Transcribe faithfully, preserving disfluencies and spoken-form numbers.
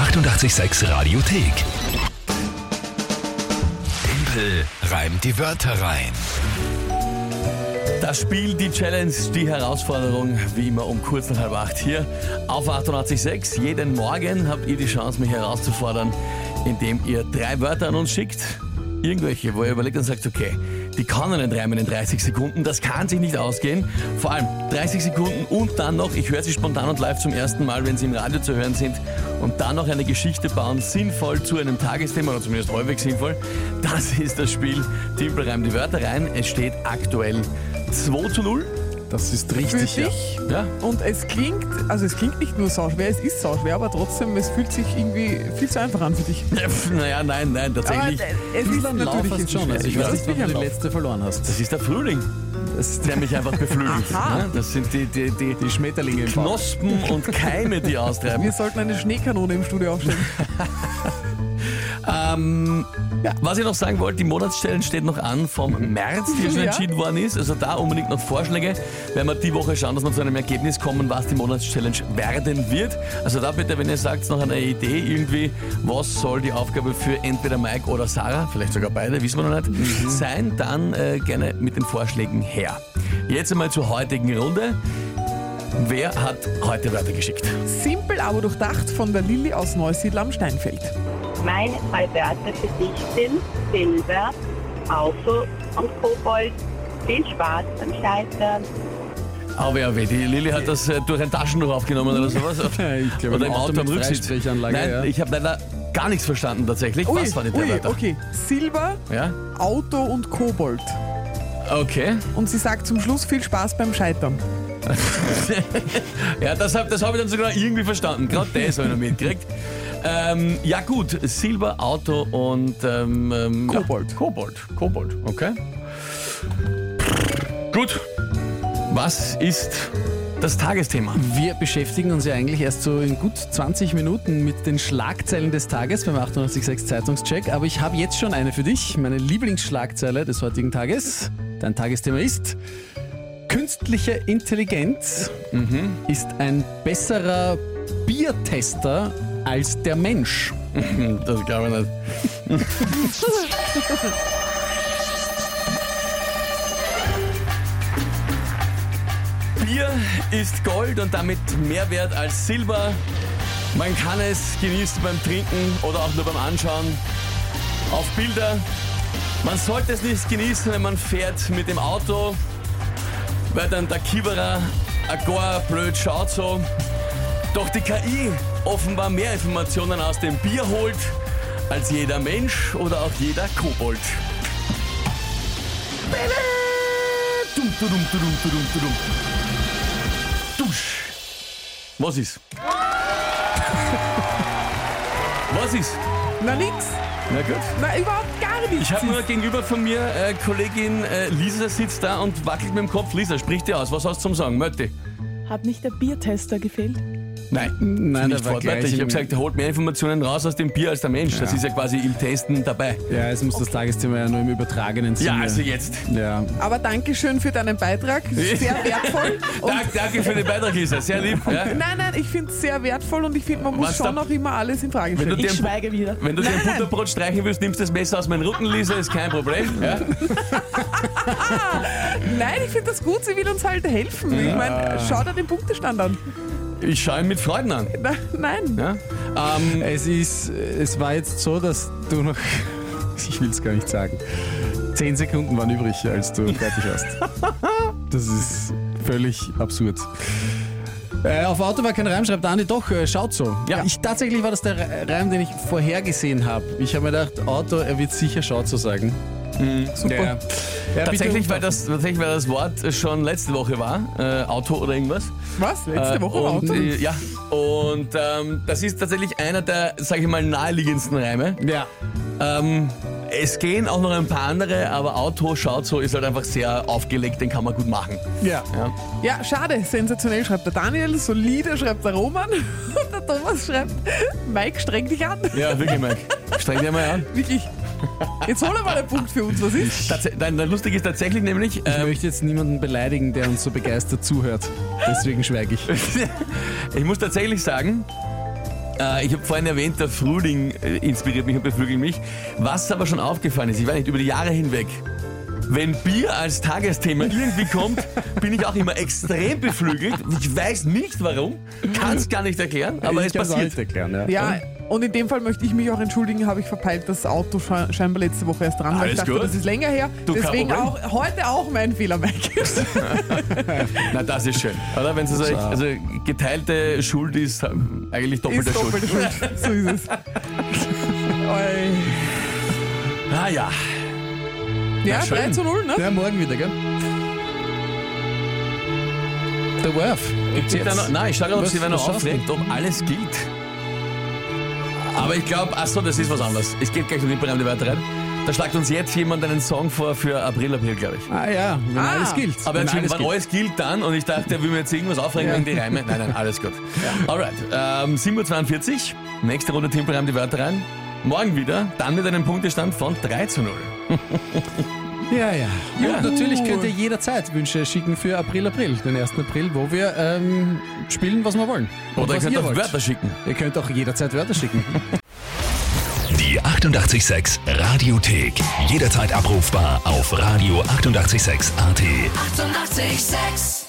achtundachtzig Komma sechs Radiothek. Tempel reimt die Wörter rein. Das Spiel, die Challenge, die Herausforderung, wie immer um kurz nach halb acht hier auf achtundachtzig Komma sechs. Jeden Morgen habt ihr die Chance, mich herauszufordern, indem ihr drei Wörter an uns schickt. Irgendwelche, wo ihr überlegt und sagt, okay, die kann er nicht reimen in dreißig Sekunden, das kann sich nicht ausgehen. Vor allem dreißig Sekunden und dann noch, ich höre sie spontan und live zum ersten Mal, wenn sie im Radio zu hören sind, und dann noch eine Geschichte bauen, sinnvoll zu einem Tagesthema, oder zumindest häufig sinnvoll. Das ist das Spiel Timpel reimt die Wörter rein. Es steht aktuell zwei zu null. Das ist richtig, für ja. dich. Ja. Und es klingt, also es klingt nicht nur sauschwer, es ist sauschwer, aber trotzdem, es fühlt sich irgendwie viel zu einfach an für dich. Naja, nein, nein, tatsächlich. Aber es ist Ein Lauf natürlich hast schon, also ich schwer. weiß Es nicht, ist wann sicher du ein die Lauf. letzte verloren hast. Das ist der Frühling, der mich einfach beflügelt. Aha. Ja, das sind die, die, die, Die Schmetterlinge im Bauch. Knospen und Keime, die austreiben. Wir sollten eine Schneekanone im Studio aufstellen. Ähm, ja, was ich noch sagen wollte, die Monatschallenge steht noch an vom März, die schon Ja. entschieden worden ist. Also da unbedingt noch Vorschläge. Werden wir die Woche schauen, dass wir zu einem Ergebnis kommen, was die Monatschallenge werden wird. Also da bitte, wenn ihr sagt, noch eine Idee irgendwie, was soll die Aufgabe für entweder Mike oder Sarah, vielleicht sogar beide, wissen wir noch nicht, sein, dann äh, gerne mit den Vorschlägen her. Jetzt einmal zur heutigen Runde. Wer hat heute Wörter geschickt? Simpel, aber durchdacht von der Lilly aus Neusiedl am Steinfeld. Meine drei Wörter für dich sind Silber, Auto und Kobold. Viel Spaß beim Scheitern. Aber ja, weh, die Lilly hat das äh, durch ein Taschentuch aufgenommen oder sowas. Ich glaube, Oder im Auto am mit Rücksitz. Freisprechanlage, Nein, ja. ich habe leider gar nichts verstanden tatsächlich. Ui, Was waren die drei ui, Wörter? okay. Silber, Ja? Auto und Kobold. Okay. Und sie sagt zum Schluss viel Spaß beim Scheitern. Ja, das habe das hab ich dann sogar irgendwie verstanden. Gerade das habe ich noch mitgekriegt. Ähm, ja gut, Silber, Auto und ähm, ähm, Kobold. Ja, Kobold. Kobold, okay. Gut. Was ist das Tagesthema? Wir beschäftigen uns ja eigentlich erst so in gut zwanzig Minuten mit den Schlagzeilen des Tages beim achtundachtzig Komma sechs Zeitungscheck. Aber ich habe jetzt schon eine für dich, meine Lieblingsschlagzeile des heutigen Tages. Dein Tagesthema ist: Künstliche Intelligenz ist ein besserer Biertester als der Mensch. Das glaube ich nicht. Bier ist Gold und damit mehr wert als Silber. Man kann es genießen beim Trinken oder auch nur beim Anschauen auf Bilder. Man sollte es nicht genießen, wenn man fährt mit dem Auto, weil dann der Kieberer gar blöd schaut so. Doch die K I offenbar mehr Informationen aus dem Bier holt als jeder Mensch oder auch jeder Kobold. Dum, dum, dum, dum, dum, dum, dum. Dusch. Was ist? Was ist? Na nix. Na gut. Na überhaupt gar nichts. Ich habe nur gegenüber von mir äh, Kollegin äh, Lisa sitzt da und wackelt mit dem Kopf. Lisa, sprich dir aus. Was hast du zum Sagen? Mötti? Hat nicht der Biertester gefehlt? Nein, Nein, nicht der war wortwörtlich. gleich Ich habe im- gesagt, er holt mehr Informationen raus aus dem Bier als der Mensch. Das ist ja quasi im Testen dabei. Ja, es muss das Tagesthema ja nur im übertragenen Sinne. Ja, also jetzt. Ja. Aber danke schön für deinen Beitrag. Sehr wertvoll. Und Dank, danke für den Beitrag, Lisa. Sehr lieb. Ja. nein, nein, ich finde es sehr wertvoll und ich finde, man muss Was schon da- noch immer alles in Frage Wenn du stellen. dir Ich schweige wieder. Wenn du dir ein Nein, nein. Butterbrot streichen willst, nimmst du das Messer aus meinem Rücken, Lisa, ist kein Problem. Ja? Nein, ich finde das gut, sie will uns halt helfen. Ich meine, schau dir den Punktestand an. Ich schaue ihn mit Freuden an. Na, nein. Ja? Ähm, Es ist, es war jetzt so, dass du noch, ich will es gar nicht sagen, zehn Sekunden waren übrig, als du fertig warst. Das ist völlig absurd. Äh, auf Auto war kein Reim, schreibt Andi, doch, äh, schaut so. Ja. Ich, tatsächlich war das der Re- Reim, den ich vorhergesehen habe. Ich habe mir gedacht, Auto, er wird sicher schaut so sagen. Super. Ja. Ja, tatsächlich, bitte weil das, tatsächlich, weil das Wort schon letzte Woche war, äh, Auto oder irgendwas. Was? Letzte Äh, Woche war und, Auto? äh, Ja, und ähm, das ist tatsächlich einer der, sag ich mal, naheliegendsten Reime. Ja. Ähm, es gehen auch noch ein paar andere, aber Auto schaut so, ist halt einfach sehr aufgelegt, den kann man gut machen. Ja. Ja. Ja, schade, sensationell schreibt der Daniel, solide schreibt der Roman und der Thomas schreibt, Mike, streng dich an. Ja, wirklich, Mike. Streng dir mal an. Wirklich. Jetzt hol mal einen Punkt für uns, was ist? Tats Nein, lustig ist tatsächlich nämlich, Ich ähm, möchte jetzt niemanden beleidigen, der uns so begeistert zuhört. Deswegen schweige ich. ich muss tatsächlich sagen, Äh, ich habe vorhin erwähnt, der Frühling äh, inspiriert mich und beflügelt mich. Was aber schon aufgefallen ist, ich weiß nicht, über die Jahre hinweg, wenn Bier als Tagesthema irgendwie kommt, bin ich auch immer extrem beflügelt. Ich weiß nicht warum, kann es gar nicht erklären, aber Ich es kann's auch passiert. nicht erklären, ja. Ja, und in dem Fall möchte ich mich auch entschuldigen, habe ich verpeilt, das Auto sche- scheinbar letzte Woche erst dran war. Alles Ich dachte, gut. das ist länger her. Du, kein Deswegen Problem. auch heute auch mein Fehler, Mike. Na, das ist schön, oder? Wenn es also, also geteilte Schuld ist, eigentlich doppelte ist Schuld. doppelte Schuld. So ist es. Oi. Ah ja. Ja, schön. drei zu null, ne? Ja, morgen wieder, gell? Der Worf. Gibt's Steht da noch, jetzt? nein, ich schaue gerade, ob Was- sie wer noch was schaust du? aufregt, ob alles gilt. Aber ich glaube, achso, das ist was anderes. Es geht gleich um die Bremse weiter rein. Da schlagt uns jetzt jemand einen Song vor für April, April, glaube ich. Ah ja, wenn Ah. alles gilt. Aber wenn wenn alles alles, gilt. alles gilt dann und ich dachte, er will mir jetzt irgendwas aufregen Ja. wegen die Reime. Nein, nein, alles gut. Alright, ähm, sieben Uhr zweiundvierzig, nächste Runde Timpel reimt die Wörter rein. Morgen wieder, dann mit einem Punktestand von drei zu null. Ja, ja. Ja. Und natürlich könnt ihr jederzeit Wünsche schicken für April, April, den ersten April, wo wir ähm, spielen, was wir wollen. Und Oder ihr was könnt auch wollt. Wörter schicken. Ihr könnt auch jederzeit Wörter schicken. Die achtundachtzig Komma sechs Radiothek. Jederzeit abrufbar auf radio achtundachtzig Komma sechs A T. Eighty-eight point six